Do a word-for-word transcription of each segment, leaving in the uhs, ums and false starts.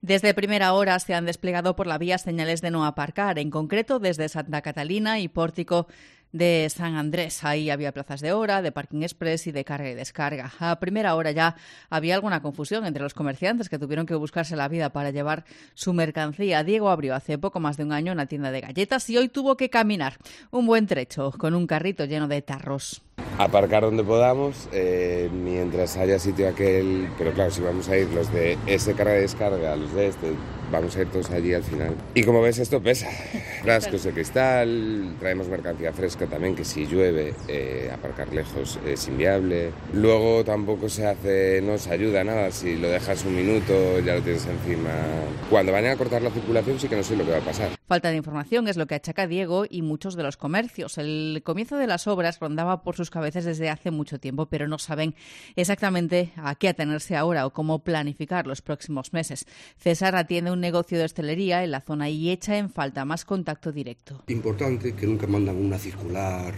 Desde primera hora se han desplegado por la vía señales de no aparcar, en concreto desde Santa Catalina y Pórtico de San Andrés. Ahí había plazas de hora, de parking express y de carga y descarga. A primera hora ya había alguna confusión entre los comerciantes que tuvieron que buscarse la vida para llevar su mercancía. Diego abrió hace poco más de un año una tienda de galletas y hoy tuvo que caminar un buen trecho con un carrito lleno de tarros. Aparcar donde podamos, eh, mientras haya sitio aquel, pero claro, si vamos a ir los de ese carga y descarga, los de este, vamos a ir todos allí al final. Y como ves, esto pesa. Frascos de cristal, traemos mercancía fresca también, que si llueve, eh, aparcar lejos es inviable. Luego tampoco se hace, no se ayuda nada, si lo dejas un minuto ya lo tienes encima. Cuando vayan a cortar la circulación sí que no sé lo que va a pasar. Falta de información es lo que achaca Diego y muchos de los comercios. El comienzo de las obras rondaba por sus cabezas desde hace mucho tiempo, pero no saben exactamente a qué atenerse ahora o cómo planificar los próximos meses. César atiende un negocio de hostelería en la zona y echa en falta más contacto directo. Importante que nunca mandan una circular,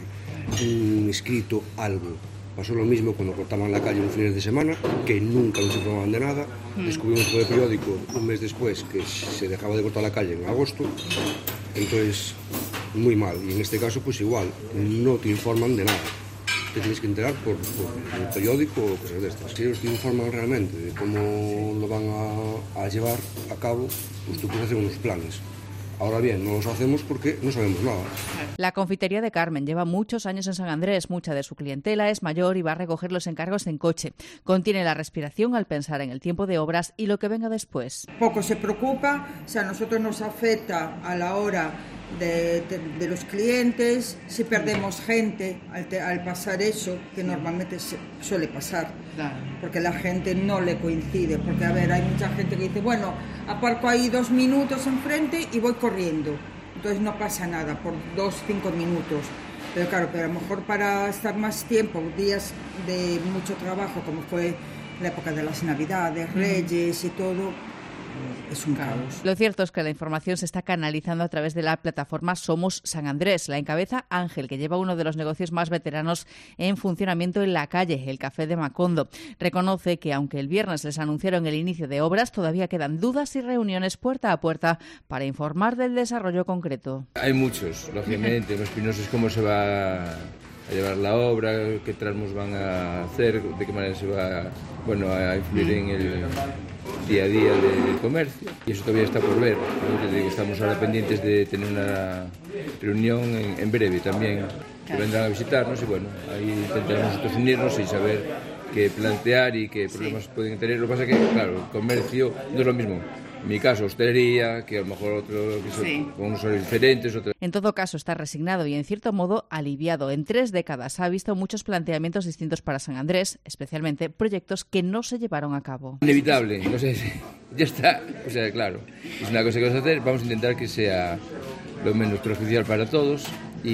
un escrito, algo. Pasó lo mismo cuando cortaban la calle los fines de semana, que nunca nos informaban de nada. Mm. Descubrimos por el periódico un mes después que se dejaba de cortar la calle en agosto. Entonces, muy mal. Y en este caso, pues igual, no te informan de nada. Te tienes que enterar por, por el periódico o cosas de estas. Si ellos te informan realmente de cómo lo van a, a llevar a cabo, pues tú puedes hacer unos planes. Ahora bien, no los hacemos porque no sabemos nada. La confitería de Carmen lleva muchos años en San Andrés. Mucha de su clientela es mayor y va a recoger los encargos en coche. Contiene la respiración al pensar en el tiempo de obras y lo que venga después. Poco se preocupa, o sea, a nosotros nos afecta a la hora de, de, de los clientes, si perdemos gente al, te, al pasar eso, que normalmente se, suele pasar, claro. Porque la gente no le coincide, porque a ver, hay mucha gente que dice, bueno, aparco ahí dos minutos enfrente y voy corriendo, entonces no pasa nada por dos, cinco minutos, pero claro, pero a lo mejor para estar más tiempo, días de mucho trabajo, como fue la época de las Navidades, Reyes y todo, es un caos. Lo cierto es que la información se está canalizando a través de la plataforma Somos San Andrés. La encabeza Ángel, que lleva uno de los negocios más veteranos en funcionamiento en la calle, el Café de Macondo. Reconoce que aunque el viernes les anunciaron el inicio de obras, todavía quedan dudas y reuniones puerta a puerta para informar del desarrollo concreto. Hay muchos, lógicamente. Los pinosos, cómo se va a llevar la obra, qué tramos van a hacer, de qué manera se va, bueno, a influir en el día a día del comercio, y eso todavía está por ver. Estamos ahora pendientes de tener una reunión en, en breve también, que vendrán a visitarnos y bueno, ahí intentaremos nosotros unirnos y saber qué plantear y qué problemas sí. pueden tener. Lo que pasa es que, claro, el comercio no es lo mismo. En mi caso, hostelería, que a lo mejor otro que son, sí. con unos horarios diferentes. Otro... En todo caso, está resignado y, en cierto modo, aliviado. En tres décadas ha visto muchos planteamientos distintos para San Andrés, especialmente proyectos que no se llevaron a cabo. Inevitable, no sé, ya está. O sea, claro, es una cosa que vamos a hacer. Vamos a intentar que sea lo menos perjudicial para todos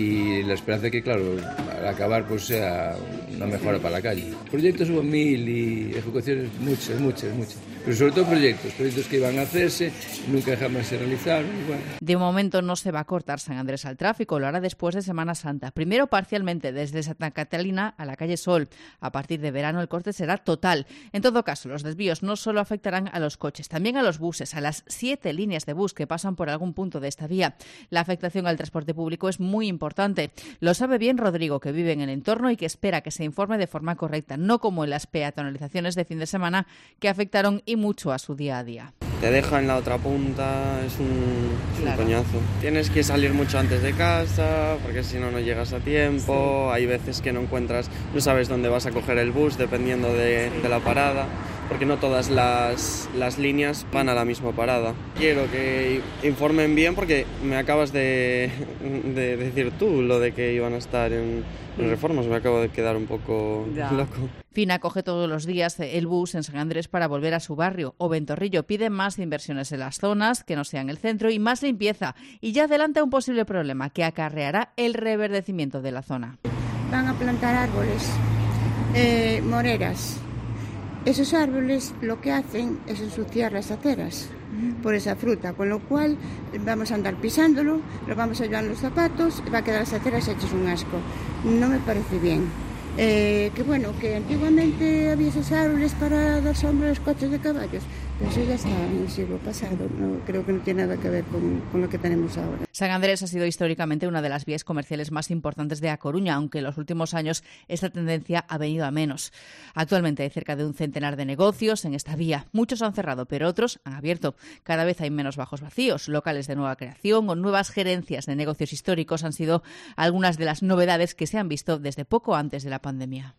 y la esperanza de que, claro, al acabar pues sea una mejora para la calle. Proyectos hubo mil y ejecuciones muchas, muchas, muchas. Pero sobre todo proyectos, proyectos que iban a hacerse, nunca jamás se realizaron. Bueno. De momento no se va a cortar San Andrés al tráfico, lo hará después de Semana Santa. Primero parcialmente desde Santa Catalina a la calle Sol. A partir de verano el corte será total. En todo caso, los desvíos no solo afectarán a los coches, también a los buses, a las siete líneas de bus que pasan por algún punto de esta vía. La afectación al transporte público es muy importante. Lo sabe bien Rodrigo, que vive en el entorno y que espera que se informe de forma correcta, no como en las peatonalizaciones de fin de semana que afectaron y mucho a su día a día. Te deja en la otra punta, es un, es claro. un coñazo. Tienes que salir mucho antes de casa, porque si no, no llegas a tiempo. Sí. Hay veces que no encuentras, no sabes dónde vas a coger el bus, dependiendo de, de la parada, porque no todas las, las líneas van a la misma parada. Quiero que informen bien, porque me acabas de, de decir tú lo de que iban a estar en, en reformas, me acabo de quedar un poco ya. loco. Fina coge todos los días el bus en San Andrés para volver a su barrio. O Ventorrillo pide más inversiones en las zonas, que no sean el centro, y más limpieza. Y ya adelanta un posible problema que acarreará el reverdecimiento de la zona. Van a plantar árboles, eh, moreras. Esos árboles lo que hacen es ensuciar las aceras por esa fruta, con lo cual vamos a andar pisándolo, lo vamos a llevar en los zapatos y va a quedar las aceras hechas un asco. No me parece bien. Eh, que bueno, que antiguamente había esos árboles para dar sombra a los coches de caballos, Pero eso ya está en el siglo pasado, no, creo que no tiene nada que ver con, con lo que tenemos ahora. San Andrés ha sido históricamente una de las vías comerciales más importantes de A Coruña, aunque en los últimos años esta tendencia ha venido a menos. Actualmente hay cerca de un centenar de negocios en esta vía. Muchos han cerrado, pero otros han abierto. Cada vez hay menos bajos vacíos, locales de nueva creación o nuevas gerencias de negocios históricos han sido algunas de las novedades que se han visto desde poco antes de la pandemia.